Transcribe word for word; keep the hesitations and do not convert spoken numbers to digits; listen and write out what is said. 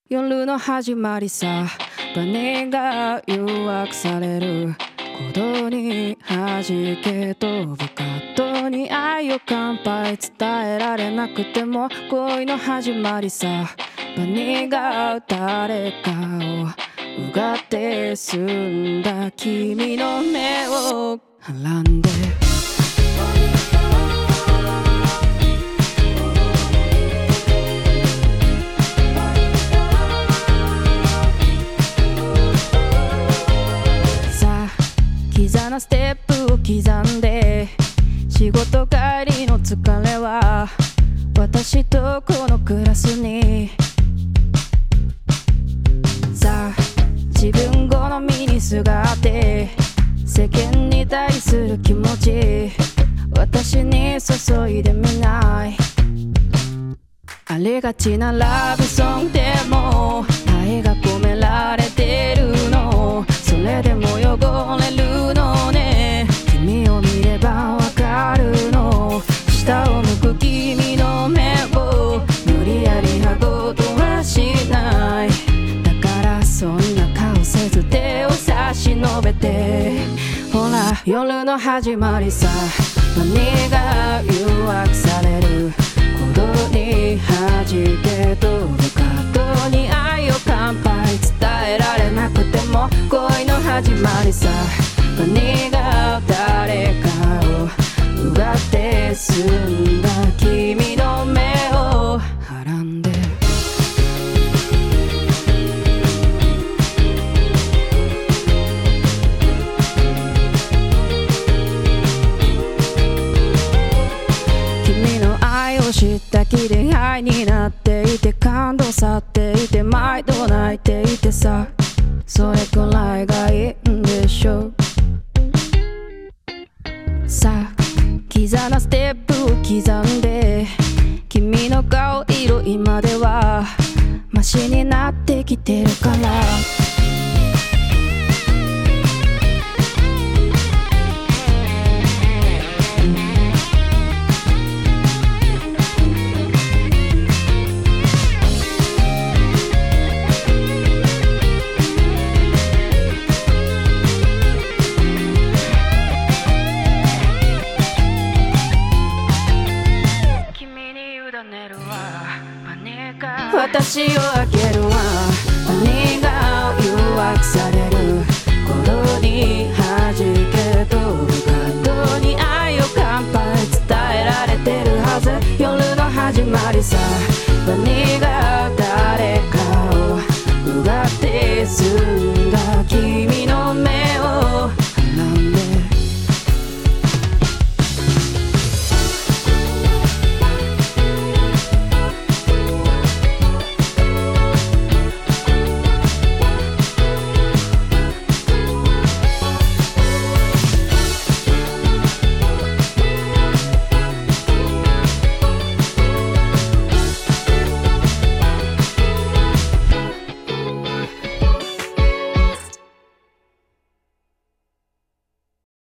夜の始まりさ、バネが誘惑される鼓動に弾け飛ぶカットに愛を乾杯伝えられなくても恋の始まりさ、バネが誰かをうがって澄んだ君の目をはらんでキザなステップを刻んで仕事帰りの疲れは私とこのクラスにさあ自分好みにすがって世間に対する気持ち私に注いでみない。ありがちなラブソングでも愛が込められてるの、それでも汚れるのね。君を見ればわかるの、下を向く君の目を無理やり剥ごうとはしない。だからそんな顔せず手を差し伸べて、ほら夜の始まりさ、何が誘惑される鼓動に弾け飛ぶカットに愛を乾杯伝えられなくても恋の始まりさ、何が誰かをうがって澄んだ君の目をはらんで知った気で愛になっていて感動去っていて毎度泣いていてさ、それくらいがいいんでしょう。さあキザなステップを刻んで君の顔色今ではマシになってきてるから私をあげるわ、何が誘惑される鼓動に弾け飛ぶカットに愛を乾杯伝えられてるはず。夜の始まりさ、何が